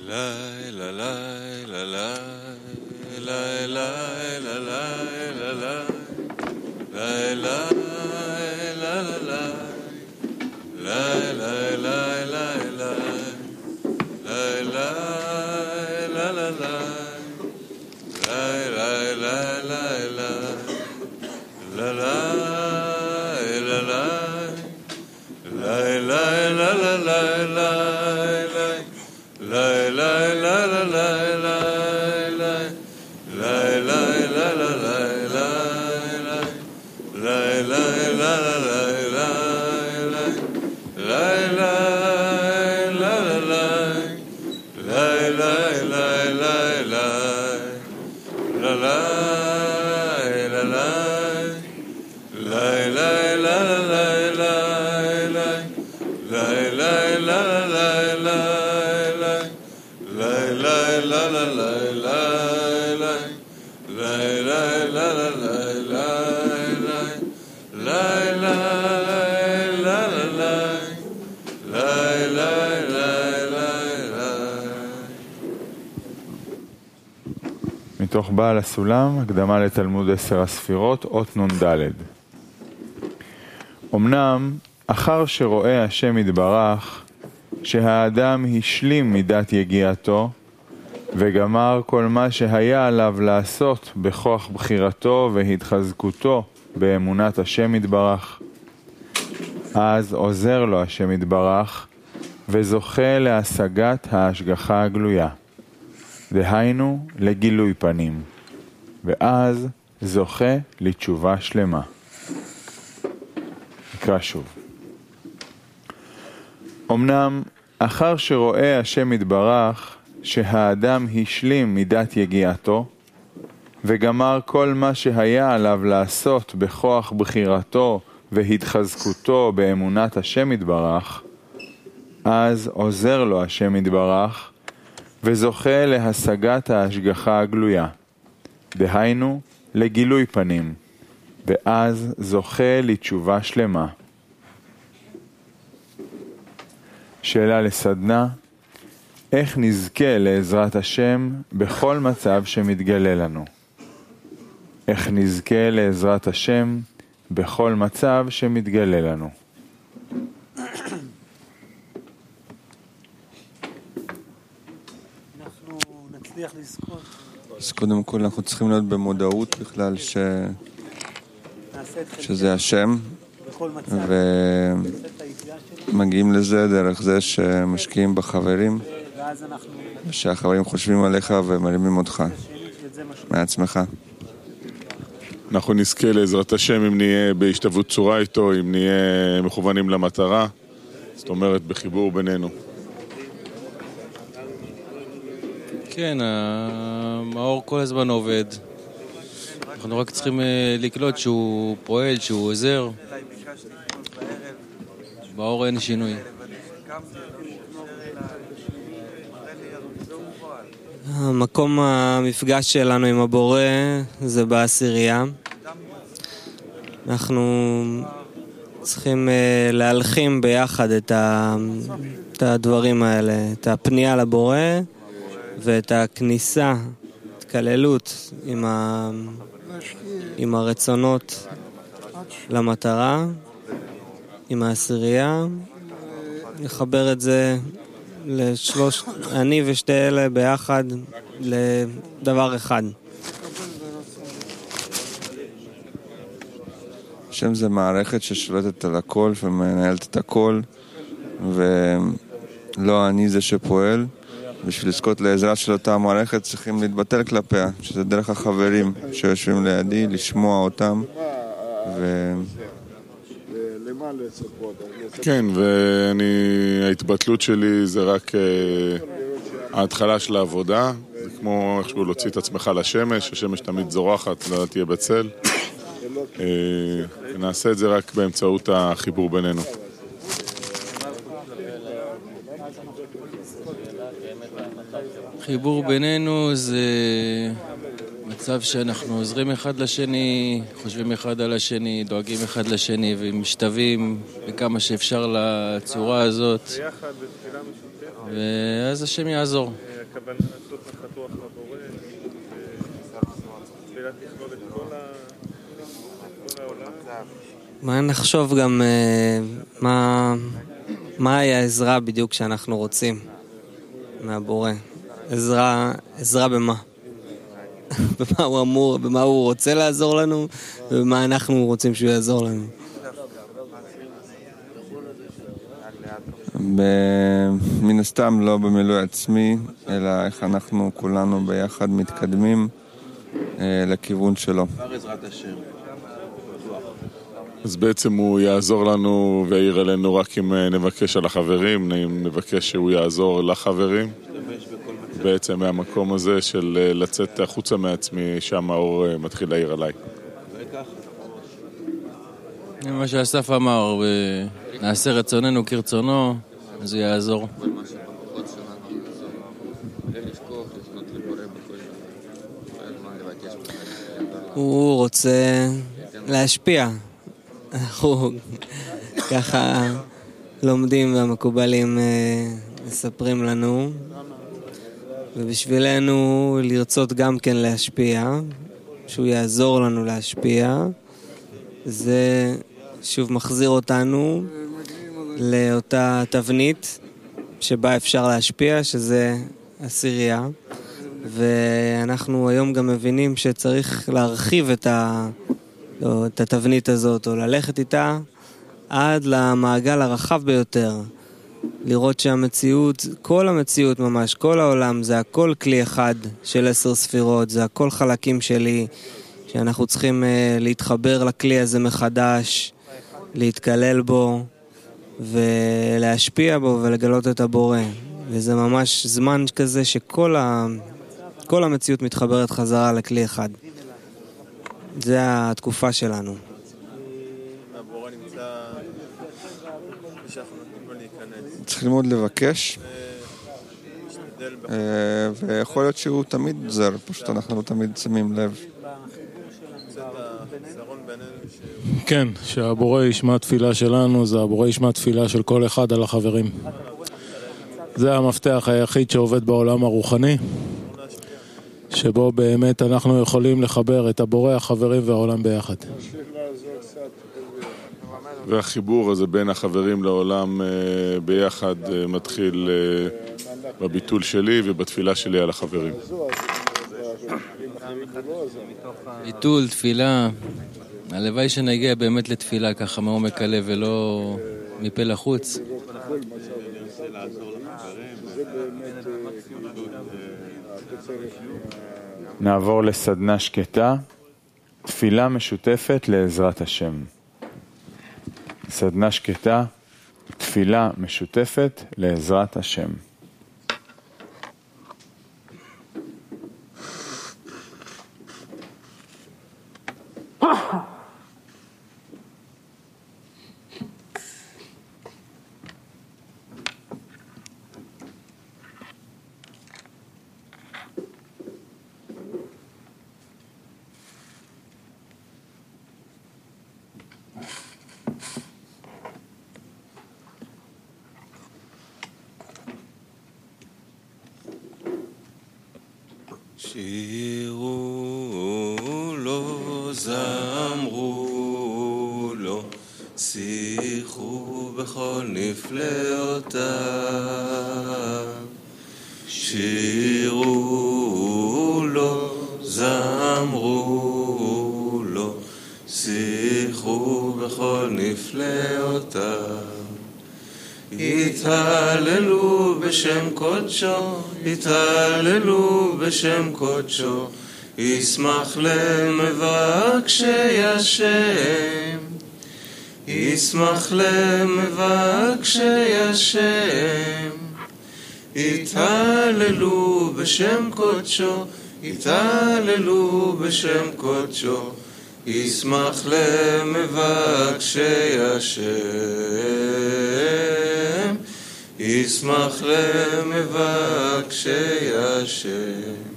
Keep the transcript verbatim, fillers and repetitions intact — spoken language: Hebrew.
מתוך בעל הסולם, הקדמה לתלמוד עשר הספירות, אות נ"ד. אמנם, אחר שרואה השם יתברך, שהאדם השלים מידת יגיעתו, וגמר כל מה שהיה עליו לעשות בכוח בחירתו והתחזקותו באמונת השם יתברך, אז עוזר לו השם יתברך, וזוכה להשגת ההשגחה הגלויה. דהיינו לגילוי פנים, ואז זוכה לתשובה שלמה. נקרא שוב. אמנם אחר שרואה השם יתברך שהאדם השלים מידת יגיעתו, וגמר כל מה שהיה עליו לעשות בכוח בחירתו והתחזקותו באמונת השם יתברך, אז עוזר לו השם יתברך, וזוכה להשגת ההשגחה הגלויה, דהיינו לגילוי פנים, ואז זוכה לתשובה שלמה. שאלה לסדנה, איך נזכה לעזרת השם בכל מצב שמתגלה לנו? איך נזכה לעזרת השם בכל מצב שמתגלה לנו? אז קודם כל אנחנו צריכים להיות במודעות בכלל ש... שזה השם, ומגיעים לזה דרך זה שמשקיעים בחברים, שהחברים חושבים עליך ומרימים אותך מעצמך. אנחנו נזכה לעזרת השם אם נהיה בהשתוות צורה איתו, אם נהיה מכוונים למטרה, זאת אומרת בחיבור בינינו. כן, האור כל הזמן עובד. אנחנו רק צריכים לקלוט שהוא פועל, שהוא עוזר. באור אין שינוי. המקום המפגש שלנו עם הבורא זה בעשירייה. אנחנו צריכים להלחים ביחד את הדברים האלה, את הפנייה לבורא ואת הכניסה, התקללות עם, ה... עם הרצונות למטרה, עם העשירייה, לחבר את זה לשלוש, אני ושתי אלה ביחד לדבר אחד. השם זה מערכת ששולטת על הכל ומנהלת את הכל, ולא אני זה שפועל. בשביל לזכות לעזרה של אותה מערכת צריכים להתבטל כלפיה, שזה דרך החברים שיושבים לידי, לשמוע אותם. ו... כן, ואני, ההתבטלות שלי זה רק uh, ההתחלה של העבודה, זה כמו איכשהו להוציא את עצמך לשמש, השמש תמיד זורחת, לא תהיה בצל. Uh, נעשה את זה רק באמצעות החיבור בינינו. חיבור בינינו זה מצב שאנחנו עוזרים אחד לשני, חושבים אחד על השני, דואגים אחד לשני ומשתווים בכמה שאפשר לצורה הזאת, ואז השם יעזור. הכוונה לעשות נחתוח לבורא, תפילה תכלול את כל העולם. מה נחשוב גם מה מהי העזרה בדיוק שאנחנו רוצים מהבורא? עזרה, עזרה במה? במה הוא אמור, במה הוא רוצה לעזור לנו, ובמה אנחנו רוצים שהוא יעזור לנו. מן הסתם לא במילוי עצמי, אלא איך אנחנו כולנו ביחד מתקדמים לכיוון שלו. אז בעצם הוא יעזור לנו ויעיר אלינו רק אם נבקש על החברים, אם נבקש שהוא יעזור לחברים. בעצם מהמקום הזה של לצאת החוצה מעצמי, שם האור מתחיל להעיר עליי. מה שאסף אמר, נעשה רצוננו כרצונו, אז הוא יעזור. הוא רוצה להשפיע. אנחנו ככה לומדים והמקובלים מספרים לנו, ובשבילנו לרצות גם כן להשפיע, שהוא יעזור לנו להשפיע, זה שוב מחזיר אותנו לאותה תבנית שבה אפשר להשפיע, שזה עשירייה, ואנחנו היום גם מבינים שצריך להרחיב את, ה... את התבנית הזאת, או ללכת איתה עד למעגל הרחב ביותר. לראות שהמציאות, כל המציאות ממש, כל העולם, זה הכל כלי אחד של עשר ספירות, זה הכל חלקים שלי, שאנחנו צריכים uh, להתחבר לכלי הזה מחדש, להתקלל בו, ולהשפיע בו ולגלות את הבורא. וזה ממש זמן כזה שכל ה... כל המציאות מתחברת חזרה לכלי אחד. זה התקופה שלנו. הבורא נמצא ושאנחנו נותנים לו להיכנס. צריך ללמוד לבקש, ויכול להיות שהוא תמיד זר, פשוט אנחנו לא תמיד שמים לב. כן, שהבורא ישמע תפילה שלנו, זה הבורא ישמע תפילה של כל אחד על החברים. זה המפתח היחיד שעובד בעולם הרוחני, שבו באמת אנחנו יכולים לחבר את הבורא, החברים והעולם ביחד. והחיבור הזה בין החברים לעולם ביחד מתחיל בביטול שלי ובתפילה שלי על החברים. ביטול, תפילה, הלוואי שנגיע באמת לתפילה ככה מעומק הלב ולא מפה לחוץ. נעבור לסדנה שקטה, תפילה משותפת לעזרת השם. סדנה שקטה, תפילה משותפת לעזרת השם. שירו לו, זמרו לו, שיחו בכל נפלאותיו. שירו לו, זמרו לו, שיחו בכל נפלאותיו. התהללו בשם קודשו, התהללו בשם קודשו, ישמח למבקשי השם, ישמח למבקשי השם. התהללו בשם קודשו, התהללו בשם קודשו, ישמח למבקשי השם, ישמח למבקשי השם.